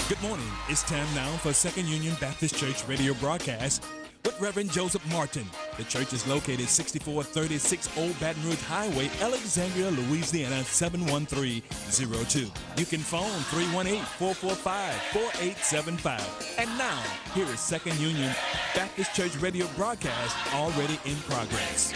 Good morning. It's time now for Second Union Baptist Church radio broadcast with Reverend Joseph Martin. The church is located 6436 Old Baton Rouge Highway, Alexandria, Louisiana 71302. You can phone 318-445-4875. And now, here is Second Union Baptist Church radio broadcast already in progress.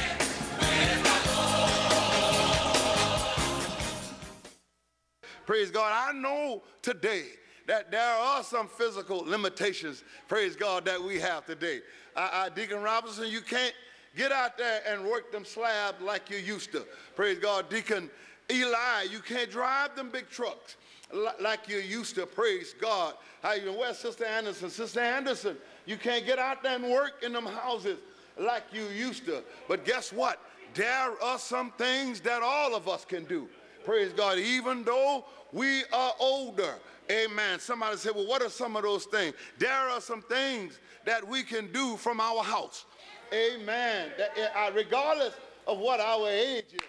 Praise God. I know today that there are some physical limitations, praise God, that we have today. Deacon Robinson, you can't get out there and work them slabs like you used to. Praise God. Deacon Eli, you can't drive them big trucks like you used to. Praise God. How you doing? Where's Sister Anderson? Sister Anderson, you can't get out there and work in them houses like you used to. But guess what? There are some things that all of us can do. Praise God. Even though we are older. Amen. Somebody said, well, what are some of those things? There are some things that we can do from our house. Amen. Regardless of what our age is.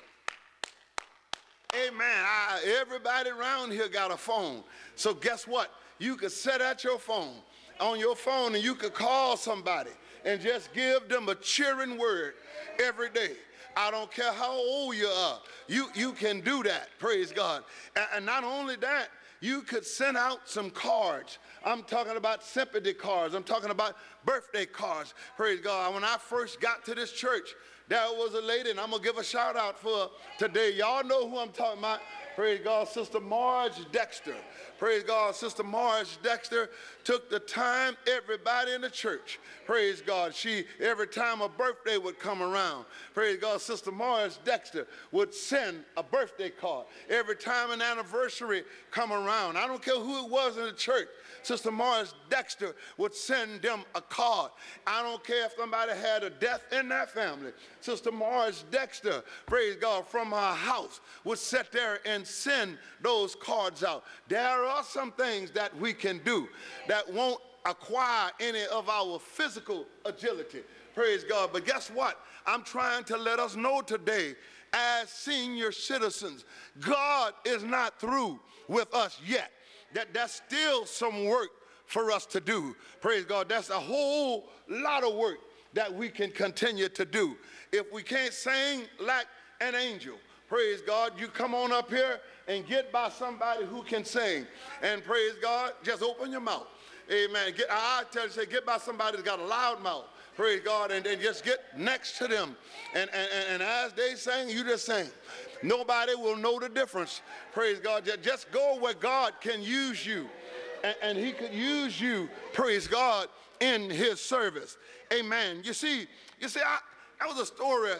Amen. Everybody around here got a phone. So guess what? You could set at your phone, on your phone, and you could call somebody and just give them a cheering word every day. I don't care how old you are. You can do that. Praise God. And not only that, you could send out some cards. I'm talking about sympathy cards. I'm talking about birthday cards. Praise God. When I first got to this church, there was a lady, and I'm going to give a shout out for today. Y'all know who I'm talking about. Praise God, Sister Marge Dexter. Praise God, Sister Marge Dexter took the time, everybody in the church, praise God, every time a birthday would come around, praise God, Sister Marge Dexter would send a birthday card. Every time an anniversary come around, I don't care who it was in the church, Sister Marge Dexter would send them a card. I don't care if somebody had a death in their family. Sister Marge Dexter, praise God, from her house would sit there and send those cards out. There are some things that we can do that won't acquire any of our physical agility. Praise God. But guess what? I'm trying to let us know today as senior citizens, God is not through with us yet. That's still some work for us to do. Praise God. That's a whole lot of work that we can continue to do. If we can't sing like an angel, praise God, you come on up here and get by somebody who can sing. And praise God, just open your mouth. Amen. I tell you, say, get by somebody that's got a loud mouth. Praise God, and then just get next to them. And as they sing, you just sing. Nobody will know the difference. Praise God. Just go where God can use you. And he could use you, praise God, in his service. Amen. You see, that was a story.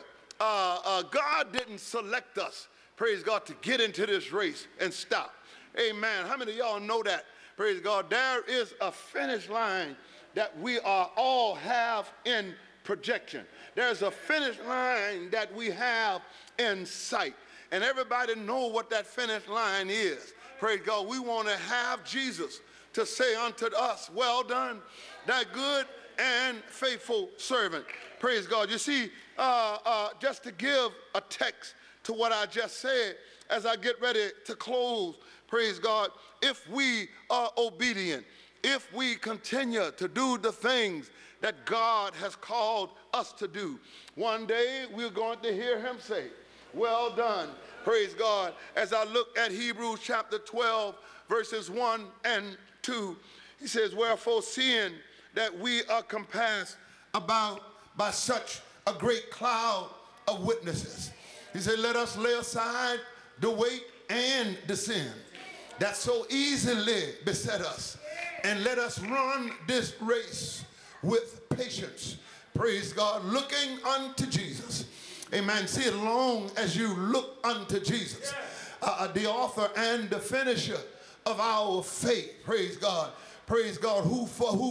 God didn't select us, praise God, to get into this race and stop. Amen. How many of y'all know that? Praise God. There is a finish line that we all have in projection. There's a finish line that we have in sight. And everybody know what that finish line is. Praise God. We want to have Jesus to say unto us, well done, thy good and faithful servant. Praise God. You see, just to give a text to what I just said as I get ready to close, praise God, if we are obedient, if we continue to do the things that God has called us to do, one day we're going to hear him say, well done. Praise God. As I look at Hebrews chapter 12, verses 1 and 2, he says, wherefore seeing that we are compassed about by such a great cloud of witnesses. He said, let us lay aside the weight and the sin that so easily beset us, and let us run this race with patience. Praise God, looking unto Jesus. Amen. See, as long as you look unto Jesus, the author and the finisher of our faith, praise God, who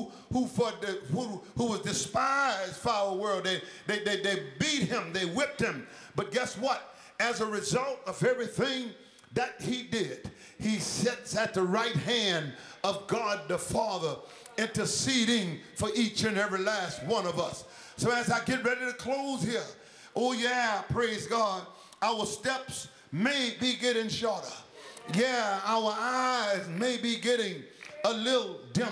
was despised for our world. They beat him, they whipped him. But guess what? As a result of everything that he did, he sits at the right hand of God the Father, interceding for each and every last one of us. So as I get ready to close here, oh yeah, praise God, our steps may be getting shorter. Yeah, our eyes may be getting a little dimmer.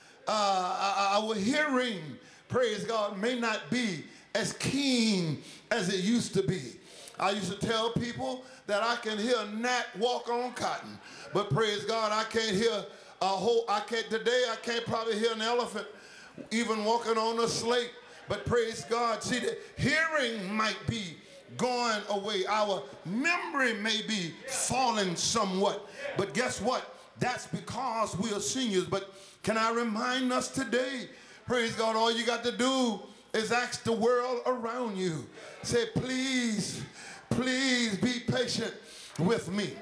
Our hearing, praise God, may not be as keen as it used to be. I used to tell people that I can hear a gnat walk on cotton, but praise God, I can't hear today I can't probably hear an elephant even walking on a slate, but praise God, see, the hearing might be going away. Our memory may be falling somewhat, but guess what? That's because we are seniors. But can I remind us today, praise God, all you got to do is ask the world around you. Say, please, please be patient with me.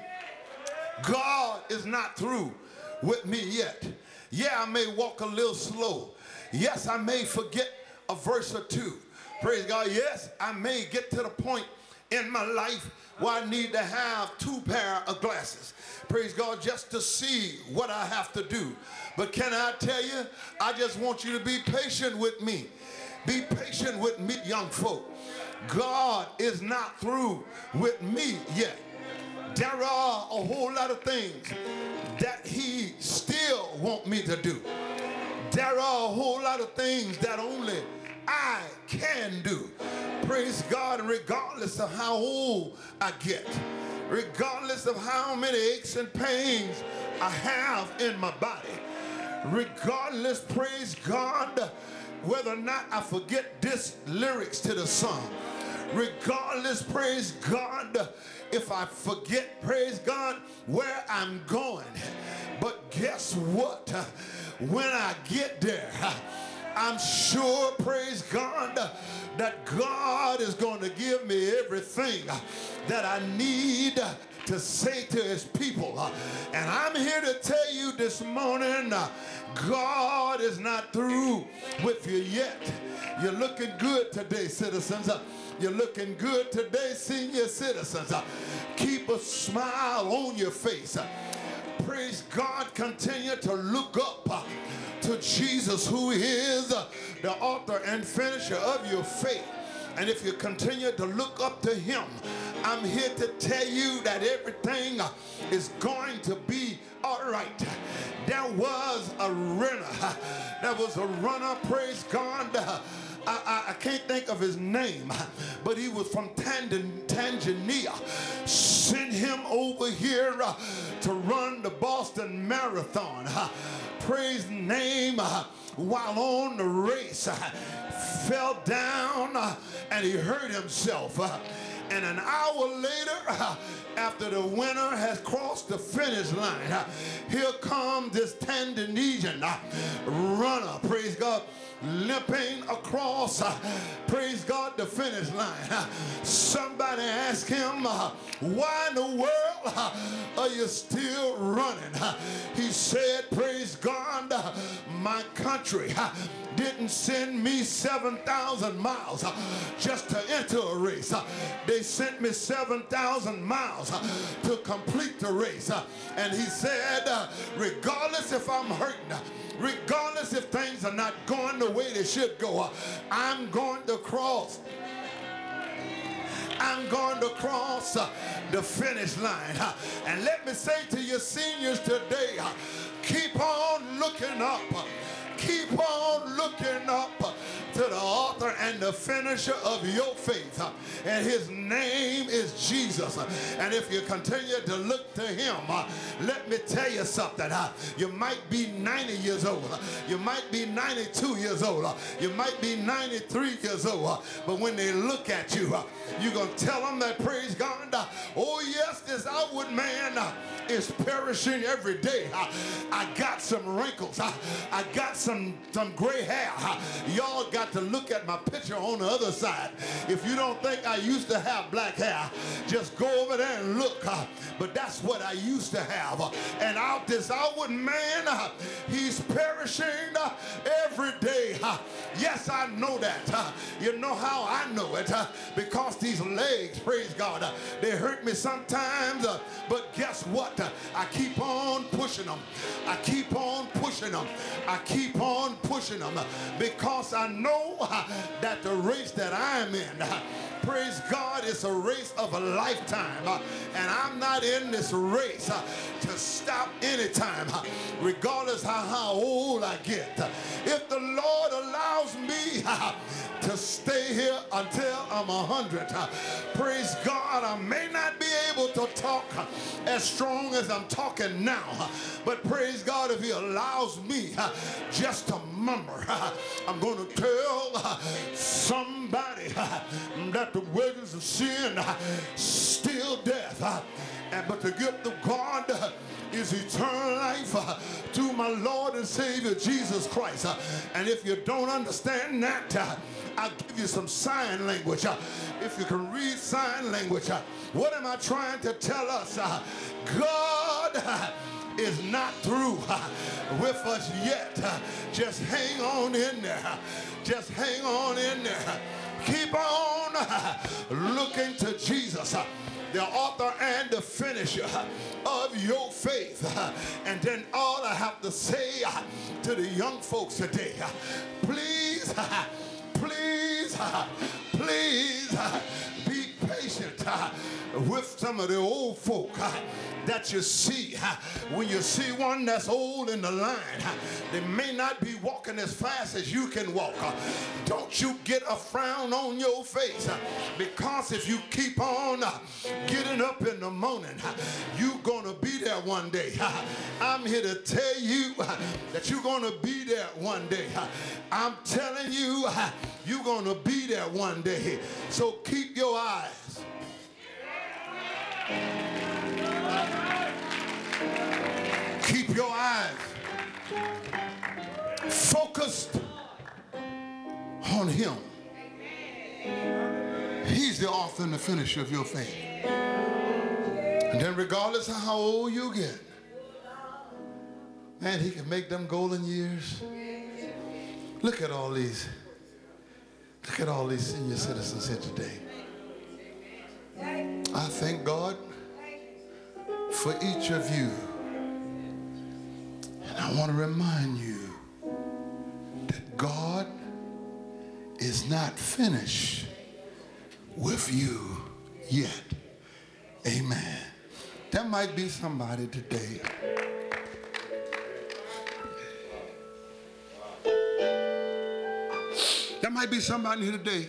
God is not through with me yet. Yeah, I may walk a little slow. Yes, I may forget a verse or two. Praise God. Yes, I may get to the point in my life where I need to have 2 pairs of glasses. Praise God, just to see what I have to do. But can I tell you, I just want you to be patient with me. Be patient with me, young folk. God is not through with me yet. There are a whole lot of things that he still wants me to do. There are a whole lot of things that only I can do. Praise God, regardless of how old I get, regardless of how many aches and pains I have in my body, regardless, praise God, whether or not I forget this lyrics to the song, regardless, praise God, if I forget, praise God, where I'm going. But guess what? When I get there, I'm sure, praise God, that God is going to give me everything that I need to say to his people. And I'm here to tell you this morning, God is not through with you yet. You're looking good today, citizens. You're looking good today, senior citizens. Keep a smile on your face. Praise God, continue to look up to Jesus, who is the author and finisher of your faith. And if you continue to look up to him, I'm here to tell you that everything is going to be all right. There was a runner. There was a runner, praise God. I can't think of his name, but he was from Tanzania. Sent him over here to run the Boston Marathon. Praise the name. While on the race, fell down and he hurt himself. And an hour later, after the winner has crossed the finish line, here comes this Tanzanian runner, praise God, limping across, praise God, the finish line. Somebody asked him, why in the world are you still running? He said, praise God, my country didn't send me 7,000 miles just to enter a race. They sent me 7,000 miles to complete the race. And he said, regardless if I'm hurting, regardless if things are not going the way they should go, I'm going to cross. I'm going to cross the finish line. And let me say to your seniors today, keep on looking up. Keep on looking up to the author and the finisher of your faith. And his name is Jesus. And if you continue to look to him, let me tell you something. You might be 90 years old. You might be 92 years old. You might be 93 years old. But when they look at you, you're going to tell them that, praise God, oh yes, this outward man is perishing every day. I got some wrinkles. I got some gray hair. Y'all got to look at my picture on the other side. If you don't think I used to have black hair, just go over there and look. But that's what I used to have. And out this outward man, he's perishing every day. Yes, I know that. You know how I know it? Because these legs, praise God, they hurt me sometimes. But guess what? I keep on pushing them. I keep on pushing them. I keep on pushing them because I know that the race that I'm in, praise God, it's a race of a lifetime. And I'm not in this race to stop anytime. regardless how old I get. If the Lord allows me to stay here until I'm 100, praise God, I may not be able to talk as strong as I'm talking now, but praise God, if he allows me just to murmur, I'm going to tell somebody that the wages of sin still death, but the gift of God is eternal life through my Lord and Savior Jesus Christ. And if you don't understand that, I'll give you some sign language. If you can read sign language, what am I trying to tell us? God is not through with us yet. Just hang on in there. Just hang on in there. Keep on looking to Jesus, the author and the finisher of your faith. And then all I have to say to the young folks today, please, please, please be patient with some of the old folk that you see. When you see one that's old in the line, they may not be walking as fast as you can walk. Don't you get a frown on your face, because if you keep on getting up in the morning, you're going to be there one day. I'm here to tell you that you're going to be there one day. I'm telling you, you're going to be there one day. So keep your eyes focused on him. He's the author and the finisher of your faith. And then regardless of how old you get, man, he can make them golden years. Look at all these senior citizens here today. I thank God for each of you. And I want to remind you that God is not finished with you yet. Amen. There might be somebody today. There might be somebody here today.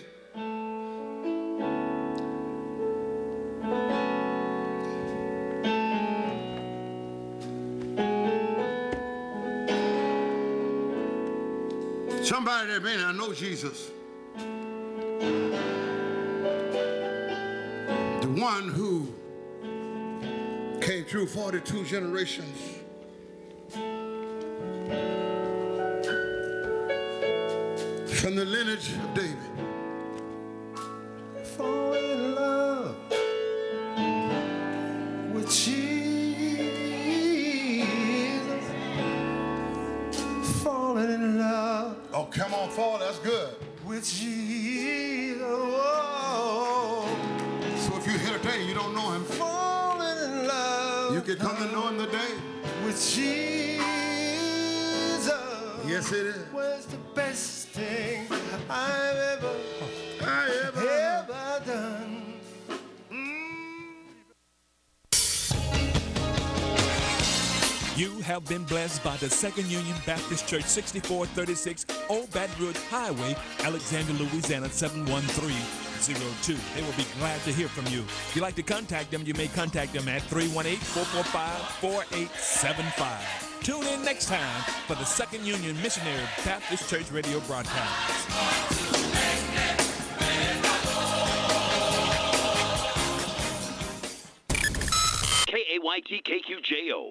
Somebody that may not know Jesus. The one who came through 42 generations. From the lineage of David. Fall in love with Jesus. Falling in love. Oh, come on, fall. That's good. With Jesus. Oh. So if you're here today and you don't know him, Falling in love. you can come to know him today. With Jesus. Yes, it is. Was the best thing I've ever done. You have been blessed by the Second Union Baptist Church, 6436 Old Baton Rouge Highway, Alexandria, Louisiana, 71302. They will be glad to hear from you. If you'd like to contact them, you may contact them at 318-445-4875. Tune in next time for the Second Union Missionary Baptist Church radio broadcast. KAYT KQJO.